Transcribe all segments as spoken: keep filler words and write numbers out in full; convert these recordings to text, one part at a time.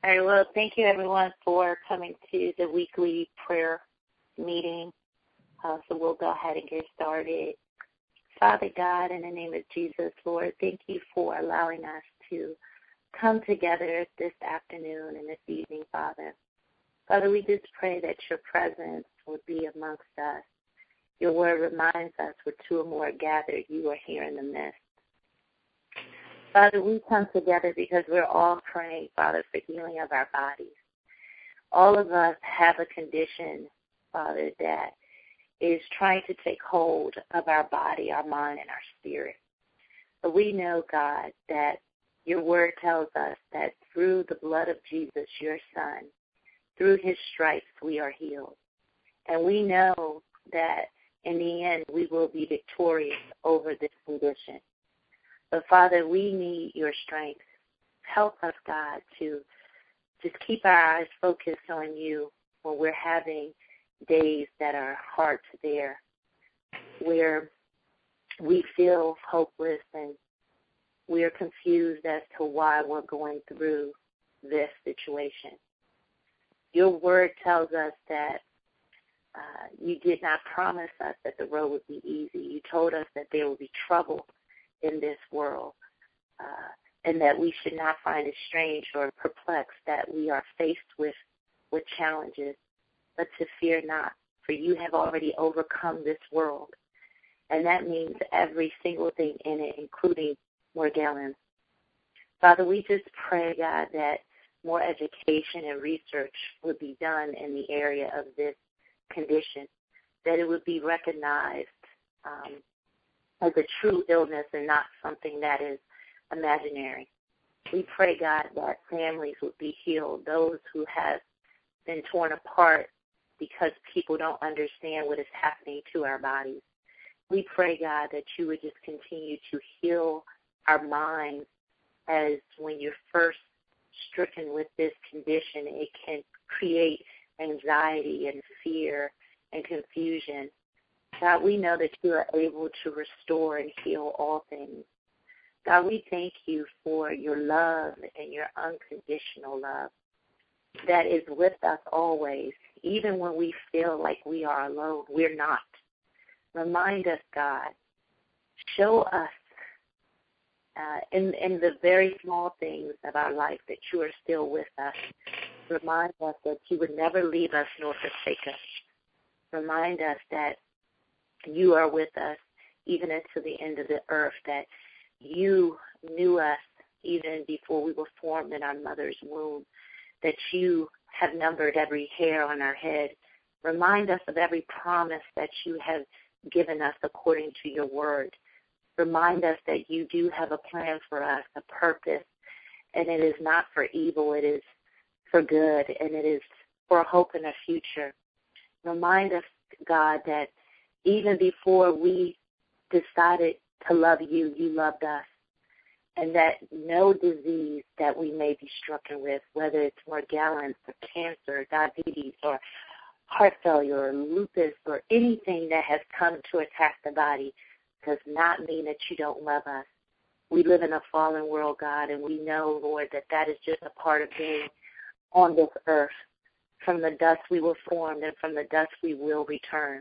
All right, well, thank you, everyone, for coming to the weekly prayer meeting. Uh, so we'll go ahead and get started. Father God, in the name of Jesus, Lord, thank you for allowing us to come together this afternoon and this evening, Father. Father, we just pray that your presence would be amongst us. Your word reminds us where two or more are gathered, you are here in the midst. Father, we come together because we're all praying, Father, for healing of our bodies. All of us have a condition, Father, that is trying to take hold of our body, our mind, and our spirit. But we know, God, that your word tells us that through the blood of Jesus, your Son, through his stripes, we are healed. And we know that in the end, we will be victorious over this condition. But, Father, we need your strength. Help us, God, to just keep our eyes focused on you when we're having days that are hard to bear, where we feel hopeless and we're confused as to why we're going through this situation. Your word tells us that uh, you did not promise us that the road would be easy. You told us that there would be trouble in this world, uh, and that we should not find it strange or perplexed that we are faced with, with challenges, but to fear not, for you have already overcome this world. And that means every single thing in it, including Morgellons. Father, we just pray, God, that more education and research would be done in the area of this condition, that it would be recognized um, as a true illness and not something that is imaginary. We pray, God, that families would be healed, those who have been torn apart because people don't understand what is happening to our bodies. We pray, God, that you would just continue to heal our minds, as when you're first stricken with this condition, it can create anxiety and fear and confusion. God, we know that you are able to restore and heal all things. God, we thank you for your love and your unconditional love that is with us always, even when we feel like we are alone. We're not. Remind us, God. Show us uh, in, in the very small things of our life that you are still with us. Remind us that you would never leave us nor forsake us. Remind us that you are with us even until the end of the earth, that you knew us even before we were formed in our mother's womb, that you have numbered every hair on our head. Remind us of every promise that you have given us according to your word. Remind us that you do have a plan for us, a purpose, and it is not for evil, it is for good, and it is for hope and a future. Remind us, God, that even before we decided to love you, you loved us, and that no disease that we may be stricken with, whether it's Morgellons or cancer, diabetes, or heart failure, or lupus, or anything that has come to attack the body, does not mean that you don't love us. We live in a fallen world, God, and we know, Lord, that that is just a part of being on this earth. From the dust we were formed, and from the dust we will return.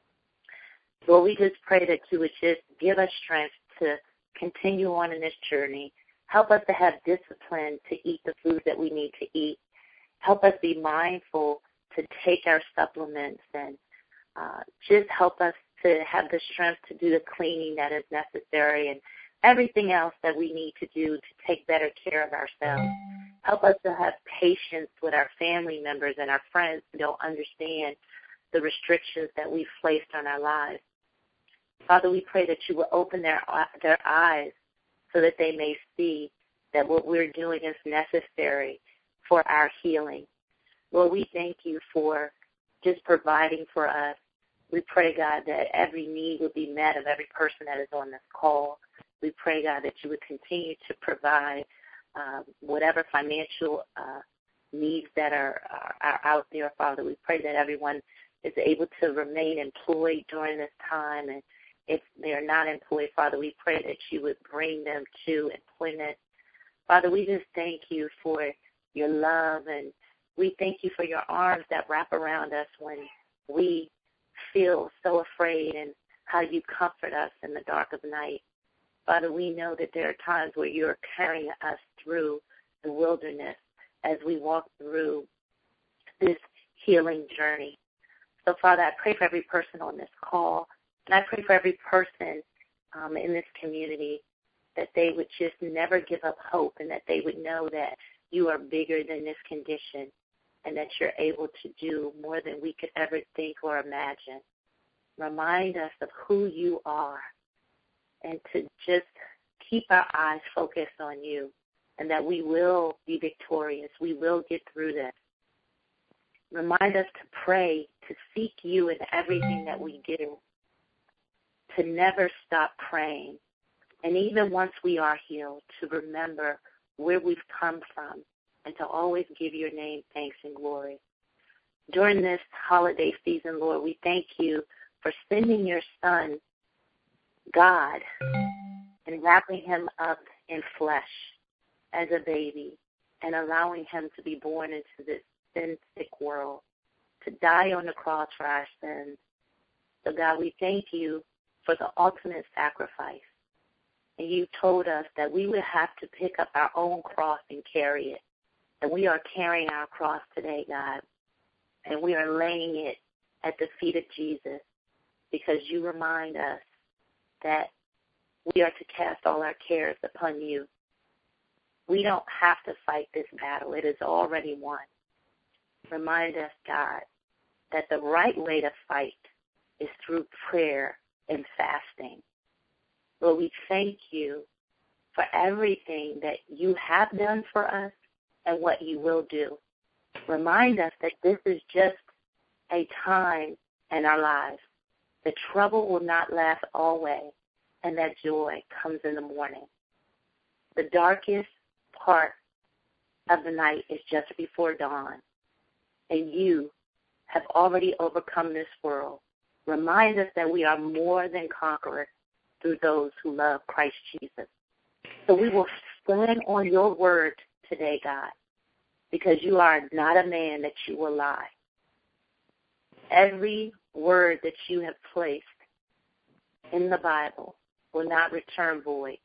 Lord, we just pray that you would just give us strength to continue on in this journey. Help us to have discipline to eat the food that we need to eat. Help us be mindful to take our supplements, and uh, just help us to have the strength to do the cleaning that is necessary and everything else that we need to do to take better care of ourselves. Help us to have patience with our family members and our friends who don't understand the restrictions that we've placed on our lives. Father, we pray that you will open their, their eyes so that they may see that what we're doing is necessary for our healing. Lord, we thank you for just providing for us. We pray, God, that every need will be met of every person that is on this call. We pray, God, that you would continue to provide uh, whatever financial uh, needs that are, are, are out there, Father. We pray that everyone is able to remain employed during this time, and if they're not employed, Father, we pray that you would bring them to employment. Father, we just thank you for your love, and we thank you for your arms that wrap around us when we feel so afraid, and how you comfort us in the dark of night. Father, we know that there are times where you're carrying us through the wilderness as we walk through this healing journey. So, Father, I pray for every person on this call, and I pray for every person um, in this community that they would just never give up hope, and that they would know that you are bigger than this condition, and that you're able to do more than we could ever think or imagine. Remind us of who you are, and to just keep our eyes focused on you, and that we will be victorious. We will get through this. Remind us to pray, to seek you in everything that we do, to never stop praying, and even once we are healed, to remember where we've come from, and to always give your name thanks and glory. During this holiday season, Lord, we thank you for sending your Son, God, and wrapping him up in flesh as a baby, and allowing him to be born into this sin-sick world, to die on the cross for our sins. So, God, we thank you for the ultimate sacrifice. And you told us that we would have to pick up our own cross and carry it. And we are carrying our cross today, God. And we are laying it at the feet of Jesus, because you remind us that we are to cast all our cares upon you. We don't have to fight this battle. It is already won. Remind us, God, that the right way to fight is through prayer and fasting. Lord, we thank you for everything that you have done for us and what you will do. Remind us that this is just a time in our lives. The trouble will not last always, and that joy comes in the morning. The darkest part of the night is just before dawn, and you have already overcome this world. Remind us that we are more than conquerors through those who love Christ Jesus. So we will stand on your word today, God, because you are not a man that you will lie. Every word that you have placed in the Bible will not return void.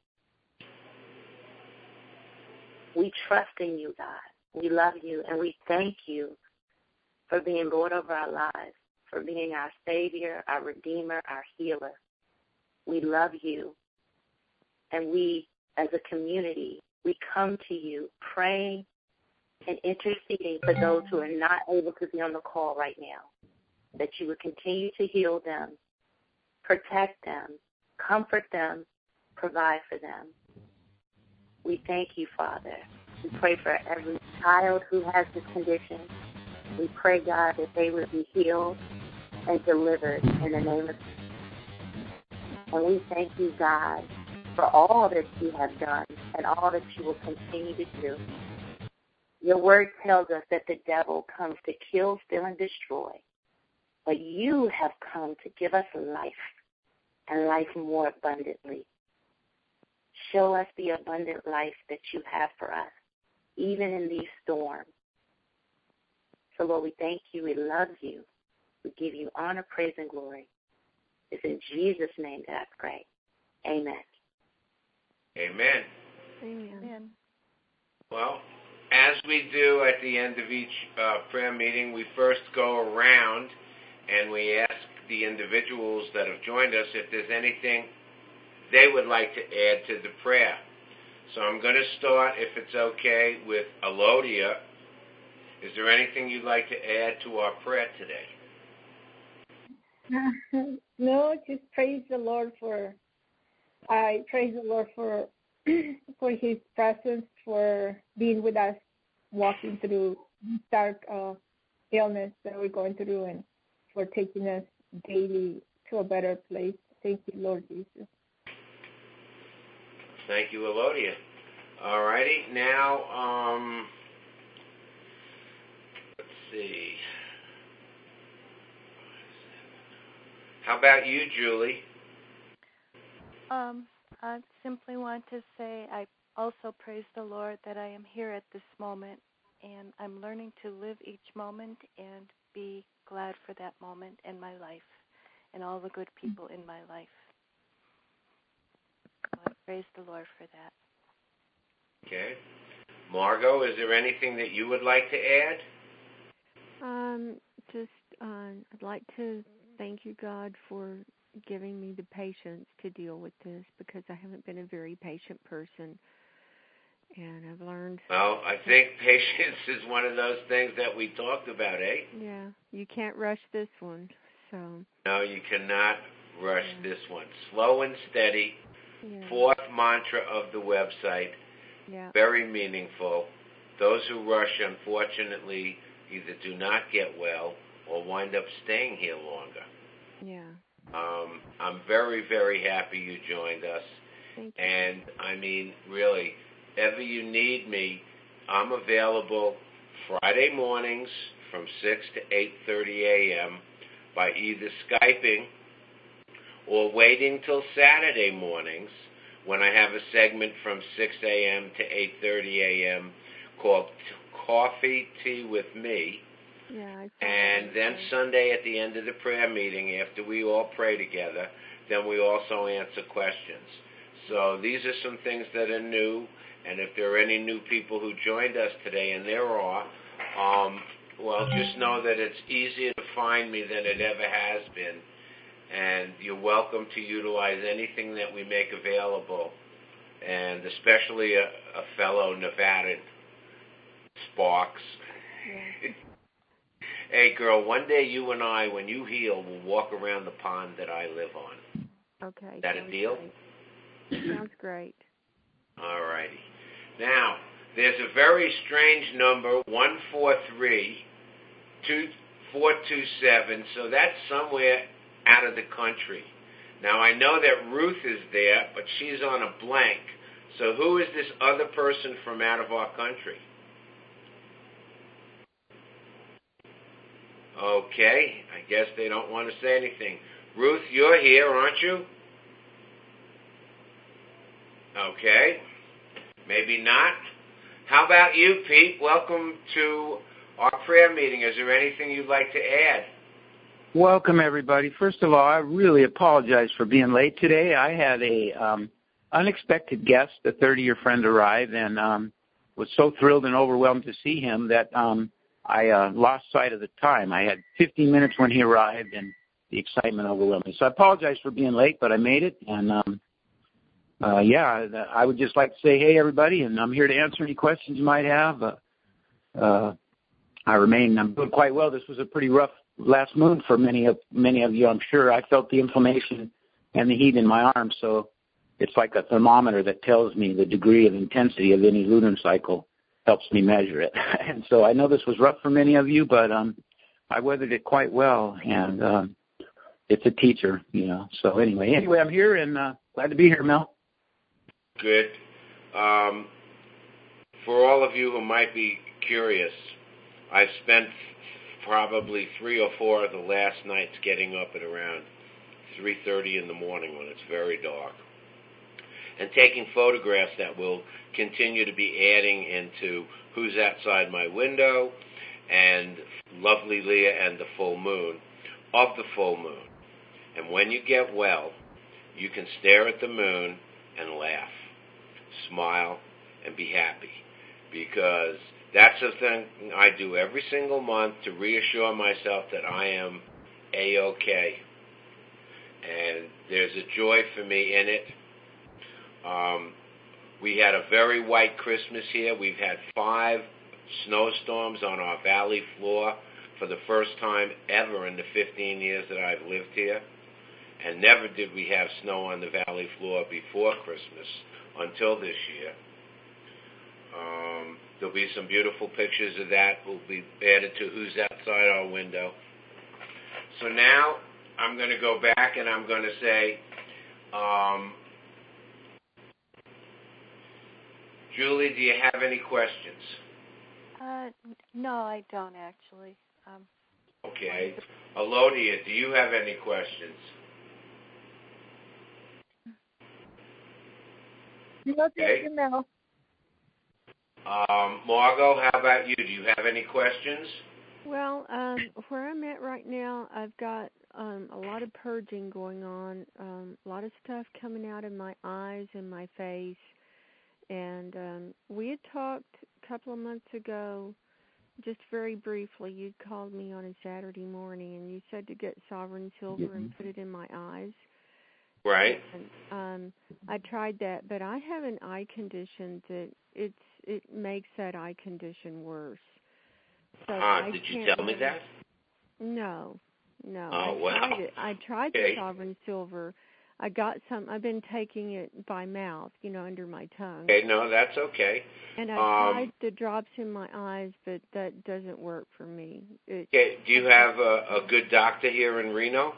We trust in you, God. We love you, and we thank you for being Lord over our lives, for being our Savior, our Redeemer, our Healer. We love you, and we, as a community, we come to you praying and interceding for those who are not able to be on the call right now, that you would continue to heal them, protect them, comfort them, provide for them. We thank you, Father. We pray for every child who has this condition. We pray, God, that they would be healed and delivered in the name of Jesus. And we thank you, God, for all that you have done and all that you will continue to do. Your word tells us that the devil comes to kill, steal, and destroy. But you have come to give us life, and life more abundantly. Show us the abundant life that you have for us, even in these storms. So, Lord, we thank you. We love you. We give you honor, praise, and glory. It's in Jesus' name that I pray. Amen. Amen. Amen. Well, as we do at the end of each uh, prayer meeting, we first go around and we ask the individuals that have joined us if there's anything they would like to add to the prayer. So I'm going to start, if it's okay, with Alodia. Is there anything you'd like to add to our prayer today? No, just praise the Lord for, I praise the Lord for for his presence, for being with us, walking through dark uh, illness that we're going through, and for taking us daily to a better place. Thank you, Lord Jesus. Thank you, Elodia. All righty. Now, um, let's see. How about you, Julie? Um, I simply want to say I also praise the Lord that I am here at this moment and I'm learning to live each moment and be glad for that moment in my life and all the good people in my life. So I praise the Lord for that. Okay. Margot, is there anything that you would like to add? Um, just, uh, I'd like to thank you, God, for giving me the patience to deal with this, because I haven't been a very patient person, and I've learned. Well, I think patience is one of those things that we talked about, eh? Yeah, you can't rush this one, so. No, you cannot rush yeah. this one. Slow and steady. Yeah. Fourth mantra of the website. Yeah. Very meaningful. Those who rush, unfortunately, either do not get well or wind up staying here longer. Yeah. Um, I'm very, very happy you joined us. Thank you. And, I mean, really, ever you need me, I'm available Friday mornings from six to eight thirty a.m. by either Skyping or waiting till Saturday mornings when I have a segment from six a.m. to eight thirty a.m. called Coffee Tea with Me. Yeah, I and then Sunday at the end of the prayer meeting, after we all pray together, then we also answer questions. So these are some things that are new, and if there are any new people who joined us today, and there are, um, well, just know that it's easier to find me than it ever has been, and you're welcome to utilize anything that we make available, and especially a, a fellow Nevadan, Sparks. Yeah. Hey, girl, one day you and I, when you heal, will walk around the pond that I live on. Okay. Is that a deal? Great. Sounds great. All righty. Now, there's a very strange number, one four three, two four two seven, so that's somewhere out of the country. Now, I know that Ruth is there, but she's on a blank. So who is this other person from out of our country? Okay, I guess they don't want to say anything. Ruth, you're here, aren't you? Okay, maybe not. How about you, Pete? Welcome to our prayer meeting. Is there anything you'd like to add? Welcome, everybody. First of all, I really apologize for being late today. I had a um, unexpected guest, a thirty-year friend, arrive, and um, was so thrilled and overwhelmed to see him that um, I uh, lost sight of the time. I had fifteen minutes when he arrived, and the excitement overwhelmed me. So I apologize for being late, but I made it. And, um, uh, yeah, I would just like to say, hey, everybody, and I'm here to answer any questions you might have. Uh, uh, I remain, I'm doing quite well. This was a pretty rough last moon for many of many of you, I'm sure. I felt the inflammation and the heat in my arms, so it's like a thermometer that tells me the degree of intensity of any lunar cycle, helps me measure it. And so I know this was rough for many of you, but um, I weathered it quite well, and um, it's a teacher, you know. So anyway, anyway, I'm here, and uh, glad to be here, Mel. Good. Um, for all of you who might be curious, I've spent probably three or four of the last nights getting up at around three thirty in the morning when it's very dark, and taking photographs that will continue to be adding into Who's Outside My Window and Lovely Leah and the Full Moon, of the full moon. And when you get well, you can stare at the moon and laugh, smile, and be happy, because that's the thing I do every single month to reassure myself that I am A-OK. And there's a joy for me in it. Um, we had a very white Christmas here. We've had five snowstorms on our valley floor for the first time ever in the fifteen years that I've lived here. And never did we have snow on the valley floor before Christmas until this year. Um, there'll be some beautiful pictures of that will be added to Who's Outside Our Window. So now I'm going to go back and I'm going to say, um, Julie, do you have any questions? Uh, no, I don't actually. Um, okay. Elodia, do you have any questions? No, thank you, Mel. Um, Margot, how about you? Do you have any questions? Well, um, where I'm at right now, I've got um, a lot of purging going on, um, a lot of stuff coming out of my eyes and my face. And um, we had talked a couple of months ago, just very briefly. You'd called me on a Saturday morning, and you said to get Sovereign Silver mm-hmm. and put it in my eyes. Right. And, um, I tried that, but I have an eye condition that it's it makes that eye condition worse. So uh, did you tell me that? No, no. Oh, I wow. tried it. I tried okay. the Sovereign Silver. I got some. I've been taking it by mouth, you know, under my tongue. Okay, no, that's okay. And I um, tried the drops in my eyes, but that doesn't work for me. It, okay, do you have a, a good doctor here in Reno?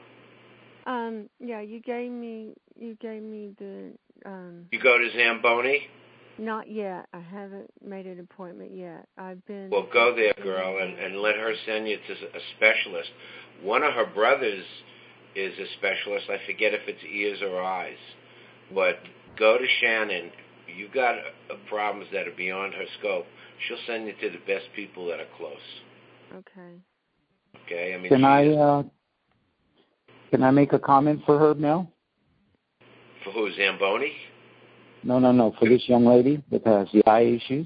Um, yeah, you gave me. You gave me the. Um, you go to Zamboni? Not yet. I haven't made an appointment yet. I've been. Well, go there, girl, and, and let her send you to a specialist. One of her brothers is a specialist. I forget if it's ears or eyes. But go to Shannon. You got uh, problems that are beyond her scope. She'll send you to the best people that are close. Okay. Okay. I mean, can I uh, can I make a comment for her now? For who? Zamboni? No, no, no. For this young lady that has the eye issues.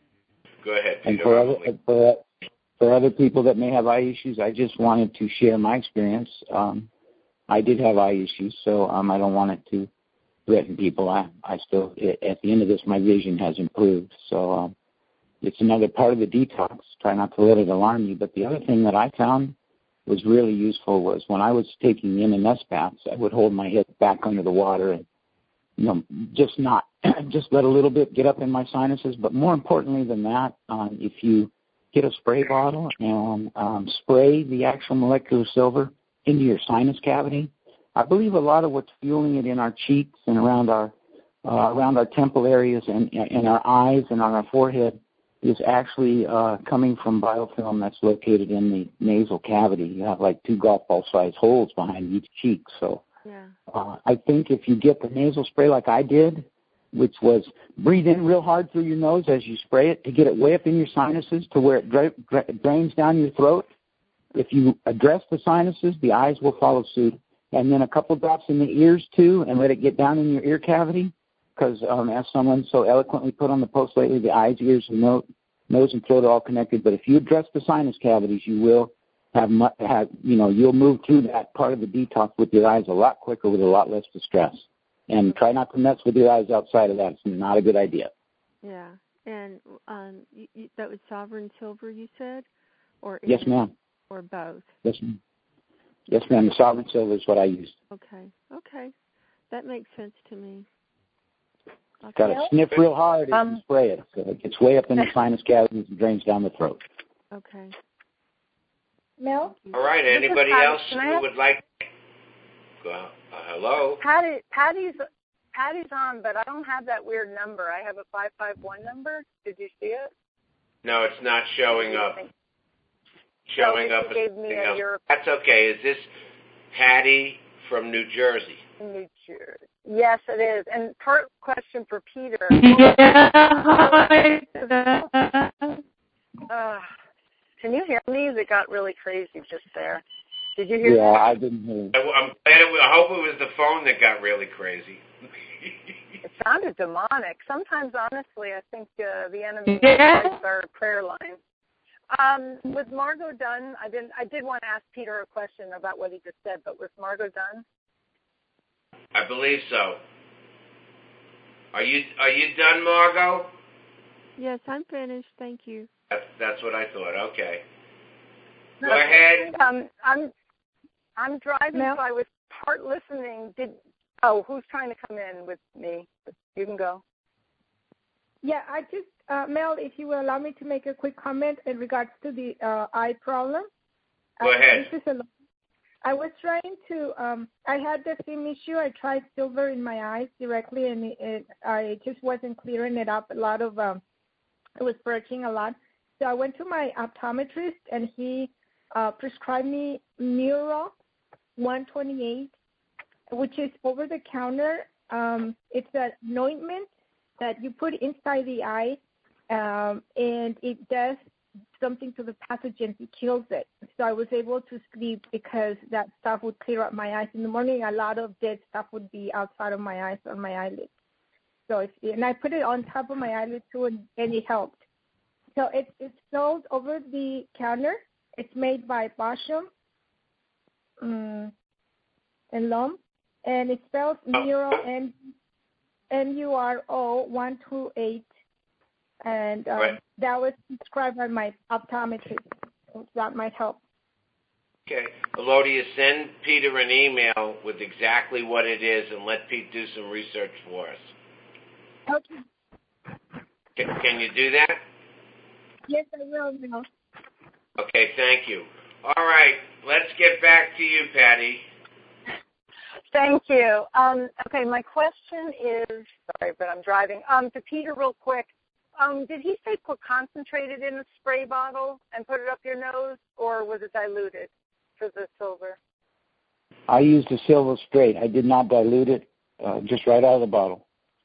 Go ahead, Peter. And for other, for, for other people that may have eye issues, I just wanted to share my experience. Um, I did have eye issues, so um, I don't want it to threaten people. I, I still, at the end of this, my vision has improved. So um, it's another part of the detox. Try not to let it alarm you. But the other thing that I found was really useful was when I was taking the M M S baths, I would hold my head back under the water and, you know, just not, just let a little bit get up in my sinuses. But more importantly than that, um, if you get a spray bottle and um, spray the actual molecular silver into your sinus cavity, I believe a lot of what's fueling it in our cheeks and around our uh, around our temple areas and in our eyes and on our forehead is actually uh, coming from biofilm that's located in the nasal cavity. You have like two golf ball sized holes behind each cheek. So yeah. uh, I think if you get the nasal spray like I did, which was breathe in real hard through your nose as you spray it to get it way up in your sinuses to where it dra- dra- drains down your throat. If you address the sinuses, the eyes will follow suit. And then a couple drops in the ears, too, and let it get down in your ear cavity. Because um, as someone so eloquently put on the post lately, the eyes, ears, and nose, nose and throat are all connected. But if you address the sinus cavities, you will have, have, you know, you'll move through that part of the detox with your eyes a lot quicker with a lot less distress. And try not to mess with your eyes outside of that. It's not a good idea. Yeah. And um, you, you, that was Sovereign Silver, you said? Or yes, ma'am. Or both? Yes, ma'am. Yes, ma'am. The Sovereign Silver is what I used. Okay. Okay. That makes sense to me. Okay. Got to sniff real hard um, and spray it. So it gets way up in the sinus cavities and drains down the throat. Okay. Mel? All right. Anybody else who have... would like? Go. Uh, hello. Patty, Patty's Patty's on, but I don't have that weird number. I have a five five one number. Did you see it? No, it's not showing up. Showing no, up. Gave me a Europe. That's okay. Is this Patty from New Jersey? New Jersey. Yes, it is. And part question for Peter. Yeah. uh, can you hear me? It got really crazy just there. Did you hear yeah, that? I didn't hear. I'm glad it was, I hope it was the phone that got really crazy. It sounded demonic. Sometimes, honestly, I think uh, the enemy Yeah. is our prayer line. Um, was Margot done? I didn't. I did want to ask Peter a question about what he just said, but was Margot done? I believe so. Are you Are you done, Margot? Yes, I'm finished. Thank you. That's That's what I thought. Okay. Go Okay. ahead. Um, I'm I'm driving, Mel? so I was part listening. Did oh, who's trying to come in with me? You can go. Yeah, I just, uh, Mel, if you will allow me to make a quick comment in regards to the uh, eye problem. Go uh, ahead. This is a, I was trying to, um, I had the same issue. I tried silver in my eyes directly, and it, it, I just wasn't clearing it up. A lot of, um, it was purging a lot. So I went to my optometrist, and he uh, prescribed me Miro one twenty-eight, which is over the counter. Um, it's an ointment that you put inside the eye, um, and it does something to the pathogens. It kills it. So I was able to sleep because that stuff would clear up my eyes. In the morning, a lot of dead stuff would be outside of my eyes, on my eyelids. So it's, and I put it on top of my eyelid too, and, and it helped. So it's it's sold over the counter. It's made by Basham um, and Lum, and it spells Nuro N N U R O one two eight, and um, right. that was prescribed by my optometrist. So that might help. Okay, Elodia, send Peter an email with exactly what it is, and let Pete do some research for us. Okay. Can, can you do that? Yes, I will now. Okay, thank you. All right, let's get back to you, Patty. Thank you. Um, okay, my question is, sorry, but I'm driving. Um, to Peter real quick, um, did he say put concentrated in a spray bottle and put it up your nose, or was it diluted for the silver? I used the silver straight. I did not dilute it, uh, just right out of the bottle.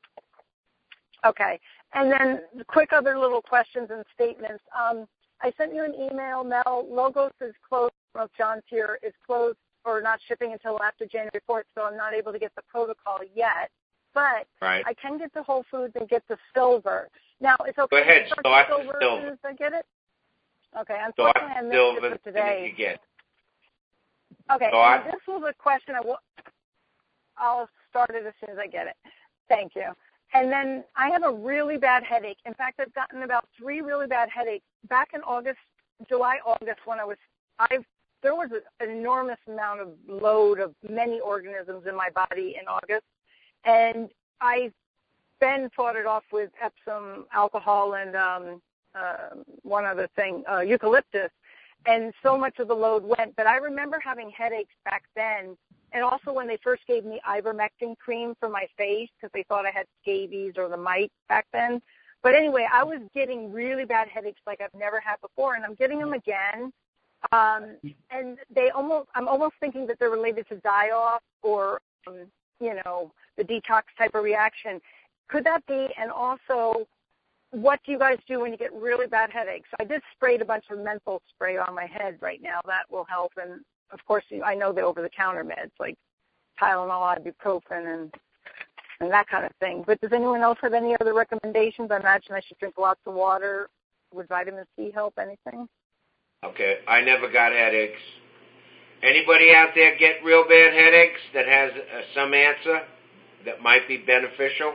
Okay. And then the quick other little questions and statements. Um, I sent you an email, Mel. Logos is closed. Well, John's here. Is closed or not shipping until after January fourth, so I'm not able to get the protocol yet. But right. I can get the Whole Foods and get the silver. Now, it's okay Go ahead, to start start the silver, silver as soon as I get it? Okay. Start Unfortunately, I missed silver it for today. you get. Okay. Start. This was a question I will. I'll start it as soon as I get it. Thank you. And then I have a really bad headache. In fact, I've gotten about three really bad headaches. Back in August, July, August, when I was, I've, there was a, an enormous amount of load of many organisms in my body in August. And I then fought it off with Epsom alcohol and um, uh, one other thing, uh, eucalyptus. And so much of the load went. But I remember having headaches back then. And also when they first gave me ivermectin cream for my face because they thought I had scabies or the mite back then. But anyway, I was getting really bad headaches like I've never had before, and I'm getting them again. Um, and they almost, I'm almost thinking that they're related to die-off or, um, you know, the detox type of reaction. Could that be? And also, what do you guys do when you get really bad headaches? I just sprayed a bunch of menthol spray on my head right now. That will help. And of course, I know the over-the-counter meds like Tylenol, ibuprofen, and and that kind of thing. But does anyone else have any other recommendations? I imagine I should drink lots of water. Would vitamin C help? Anything? Okay, I never got headaches. Anybody out there get real bad headaches that has uh, some answer that might be beneficial?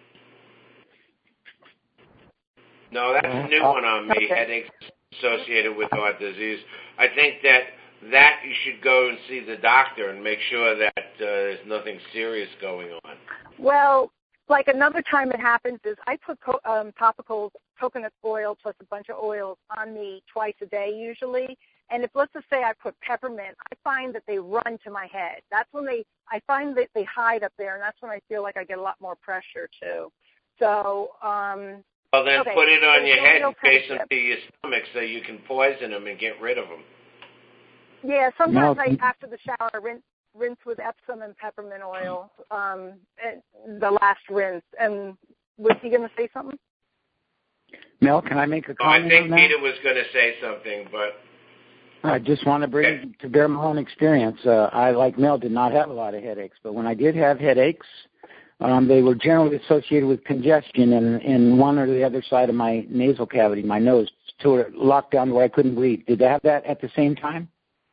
No, that's a new one on me, okay. Headaches associated with heart disease. I think that that you should go and see the doctor and make sure that uh, there's nothing serious going on. Well, like another time it happens is I put co- um, topical coconut oil plus a bunch of oils on me twice a day usually. And if, let's just say I put peppermint, I find that they run to my head. That's when they, I find that they hide up there, and that's when I feel like I get a lot more pressure too. So, um, well, then okay. put it on so your head and face them to your stomach so you can poison them and get rid of them. Yeah, sometimes No. I, after the shower, rinse, rinse with Epsom and peppermint oil, um, and the last rinse. And was he going to say something? Mel, can I make a Oh, comment I think on that? Peter was going to say something, but... I just want to bring Okay. to bear my own experience. Uh, I, like Mel, did not have a lot of headaches, but when I did have headaches, um, they were generally associated with congestion in, in one or the other side of my nasal cavity, my nose, to it locked down where I couldn't breathe. Did they have that at the same time?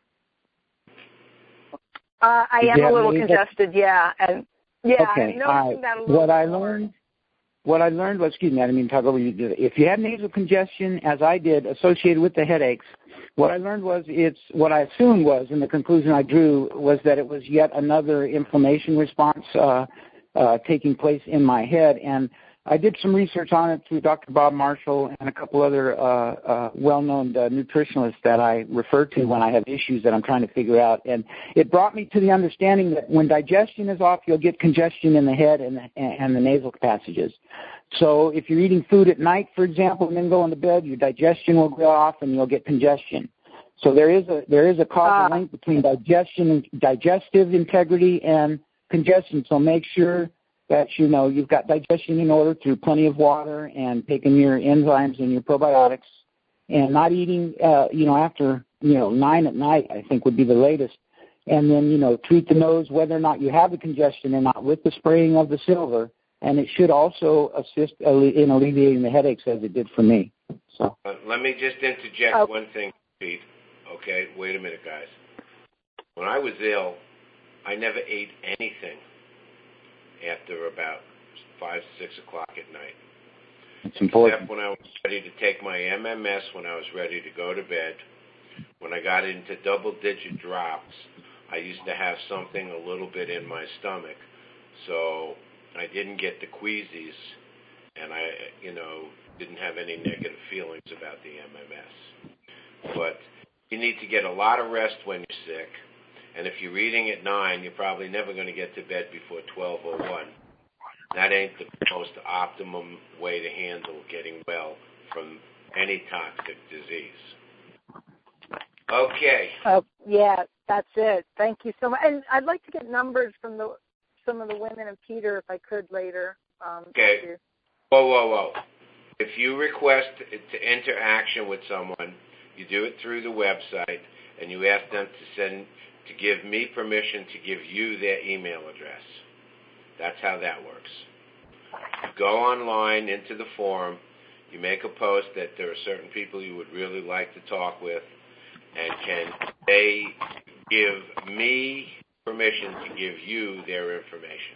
Uh, I Did am you a have little nasal- congested, yeah, and yeah, Okay. I'm noticing I, that a little what I more. learned, what I learned was, excuse me, I didn't mean to talk over you. If you have nasal congestion, as I did, associated with the headaches, what I learned was it's what I assumed was, and the conclusion I drew was that it was yet another inflammation response uh, uh, taking place in my head. And I did some research on it through Doctor Bob Marshall and a couple other uh, uh, well-known uh, nutritionalists that I refer to when I have issues that I'm trying to figure out. And it brought me to the understanding that when digestion is off, you'll get congestion in the head and the, and the nasal passages. So if you're eating food at night, for example, and then going to bed, your digestion will go off and you'll get congestion. So there is a there is a causal uh, link between digestion and digestive integrity and congestion. So make sure that, you know, you've got digestion in order through plenty of water and taking your enzymes and your probiotics and not eating, uh, you know, after, you know, nine at night, I think would be the latest. And then, you know, treat the nose whether or not you have the congestion or not with the spraying of the silver. And it should also assist in alleviating the headaches as it did for me. So uh, let me just interject oh. one thing, Pete. Okay, wait a minute, guys. When I was ill, I never ate anything after about five, six o'clock at night. It's important. Except when I was ready to take my M M S, when I was ready to go to bed. When I got into double-digit drops, I used to have something a little bit in my stomach. So I didn't get the queasies, and I, you know, didn't have any negative feelings about the M M S. But you need to get a lot of rest when you're sick. And if you're eating at nine, you're probably never going to get to bed before twelve oh one. That ain't the most optimum way to handle getting well from any toxic disease. Okay. Oh, yeah, that's it. Thank you so much. And I'd like to get numbers from the some of the women and Peter, if I could, later. Um, okay. Whoa, whoa, whoa. If you request to enter action with someone, you do it through the website, and you ask them to send to give me permission to give you their email address. That's how that works. You go online into the forum, you make a post that there are certain people you would really like to talk with, and can they give me permission to give you their information.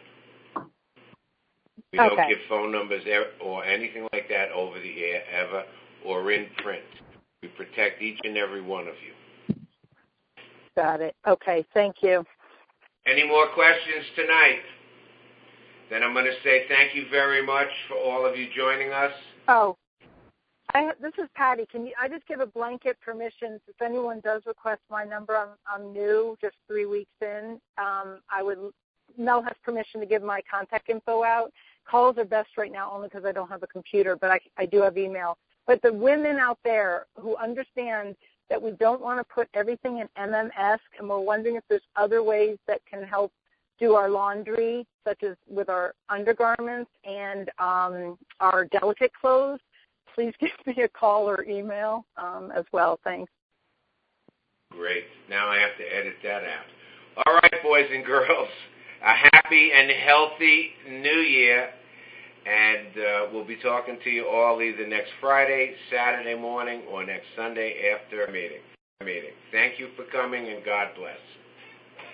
We okay. don't give phone numbers or anything like that over the air ever or in print. We protect each and every one of you. Got it. Okay, thank you. Any more questions tonight? Then I'm going to say thank you very much for all of you joining us. Oh, I, this is Patty. Can you? I just give a blanket permission if anyone does request my number. I'm, I'm new, just three weeks in. Um, I would. Mel has permission to give my contact info out. Calls are best right now only because I don't have a computer, but I, I do have email. But the women out there who understand that we don't want to put everything in M M S, and we're wondering if there's other ways that can help do our laundry, such as with our undergarments and um, our delicate clothes, please give me a call or email um, as well. Thanks. Great. Now I have to edit that out. All right, boys and girls, a happy and healthy new year. And uh, we'll be talking to you all either next Friday, Saturday morning, or next Sunday after a meeting. meeting. Thank you for coming, and God bless.